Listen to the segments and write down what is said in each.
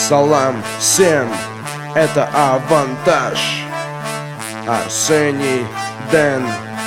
Салам всем, это Авантаж, Арсений, Дэн.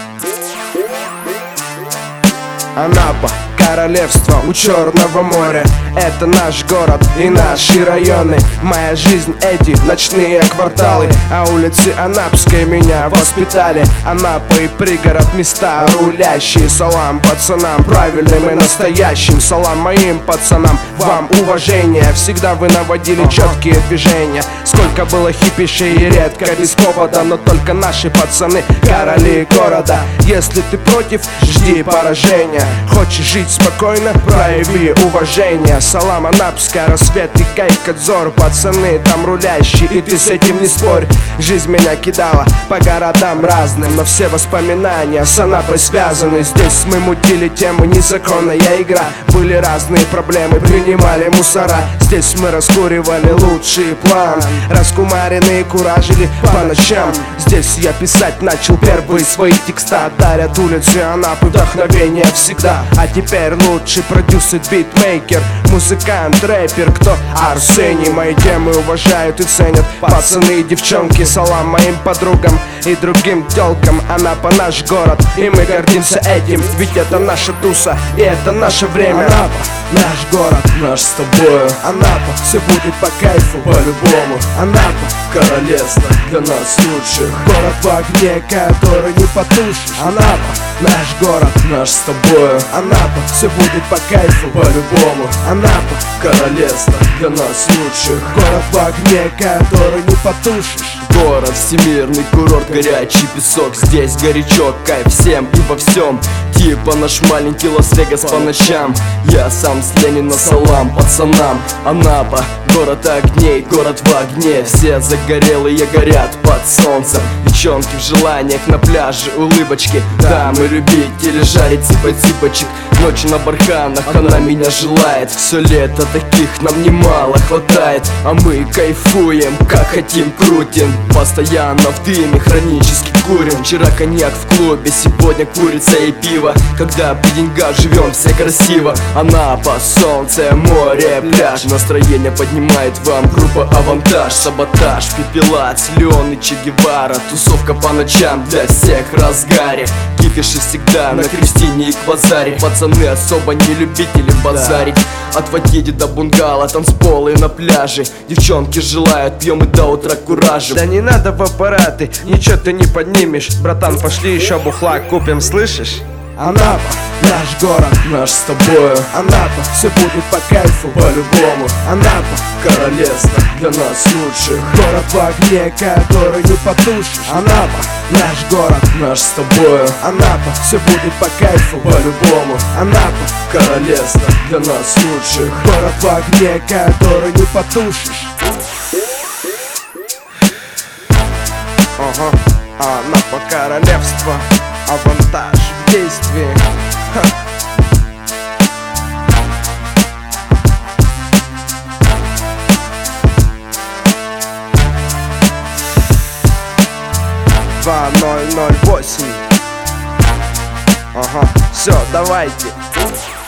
Анапа, королевство у Черного моря. Это наш город и наши районы. Моя жизнь эти ночные кварталы, а улицы Анапской меня воспитали. Анапа и пригород места рулящие. Салам пацанам правильным и настоящим. Салам моим пацанам, вам уважение. Всегда вы наводили четкие движения. Сколько было хипишей и редко без повода, но только наши пацаны короли города. Если ты против, жди поражения. Хочешь жить спокойно, прояви уважение. Салам Анапская, рассвет и Кайкадзор. Пацаны там рулящие, и ты с этим не спорь. Жизнь меня кидала по городам разным, но все воспоминания с Анапой связаны. Здесь мы мутили тему незаконная игра. Были разные проблемы, принимали мусора. Здесь мы раскуривали лучший план. Раскумаренные куражили по ночам. Здесь я писать начал первые свои текста. Дарят улицы Анапы вдохновение всегда. А теперь лучший продюсер, битмейкер, музыкант, рэпер, кто? Арсений. Мои темы уважают и ценят пацаны и девчонки. Салам моим подругам и другим тёлкам. Анапа наш город, и мы гордимся этим. Ведь это наша туса, и это наше время. Анапа, наш город, наш с тобою. Анапа, все будет по кайфу, по-любому. Анапа, королевство для нас лучших. Город в огне, который не потушишь. Анапа, наш город, наш с тобою. Анапа, все будет по кайфу, по-любому. Анапа, королевство для нас лучших. Город в огне, который не потушишь. Город, всемирный курорт, горячий песок. Здесь горячо, кайф всем и во всем. Типа наш маленький Лас-Вегас по ночам. Я сам с Ленина, салам пацанам. Анапа, город огней, город в огне. Все загорелые горят под солнцем. Девчонки в желаниях на пляже, улыбочки. Дамы любители жарить цыпочек. Ночью на барханах она меня желает. Все лето таких нам немало хватает. А мы кайфуем, как хотим крутим. Постоянно в дыме хронически курим. Вчера коньяк в клубе, сегодня курица и пиво. Когда при деньгах живем все красиво. Анапа, солнце, море, пляж. Настроение поднимает вам группа Авантаж. Саботаж, Пепелац, Леон и Че Гевара. Тусовка по ночам для всех в разгаре. Кипиши всегда на Кристине и Квазаре. Пацаны особо не любители базарить. От Ватиди до бунгало, танцполы на пляже. Девчонки желают, пьем и до утра куражем. Да не надо в аппараты, ничего ты не поднимешь. Братан, пошли еще бухла купим, слышишь? Анапа, наш город, наш с тобою. Анапа, все будет по кайфу, по-любому. Анапа, королевство для нас лучших. Город в огне, который не потушишь. Анапа, наш город, наш с тобою. Анапа, все будет по кайфу, по-любому. Анапа, королевство для нас лучших. Город в огне, который не потушишь. Ага, Анапа, королевство, Авантаж в действии. Ха. Два 008. Ага, все, давайте.